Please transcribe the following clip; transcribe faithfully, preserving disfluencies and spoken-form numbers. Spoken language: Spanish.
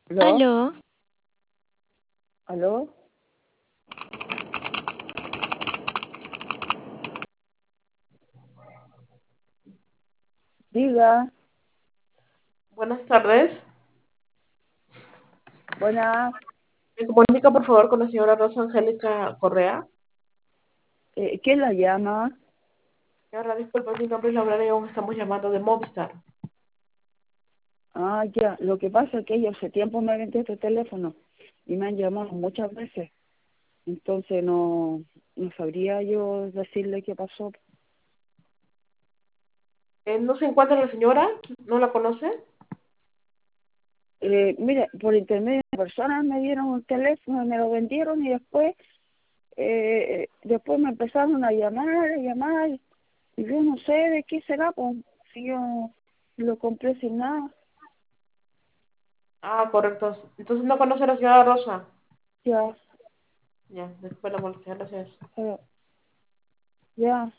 ¿Aló? Aló, ¿Aló? Diga, Buenas tardes. buenas. Me comunica por favor con la señora Rosa Angélica Correa. Eh, ¿quién la llama? Señora, disculpe, mi nombre es Laura León, estamos llamando de Movistar. Ah, ya. Lo que pasa es que yo hace tiempo me vendí este teléfono y me han llamado muchas veces. Entonces no, no sabría yo decirle qué pasó. Eh, ¿No se encuentra la señora? ¿No la conoce? Eh, mire, por intermedio de personas me dieron un teléfono, me lo vendieron y después, eh, después me empezaron a llamar, a llamar. Y yo no sé de qué será, pues, si yo lo compré sin nada. Ah, correcto. Entonces no conoce a la señora Rosa. Ya, Ya, disculpe la molestia, gracias. eh, ya.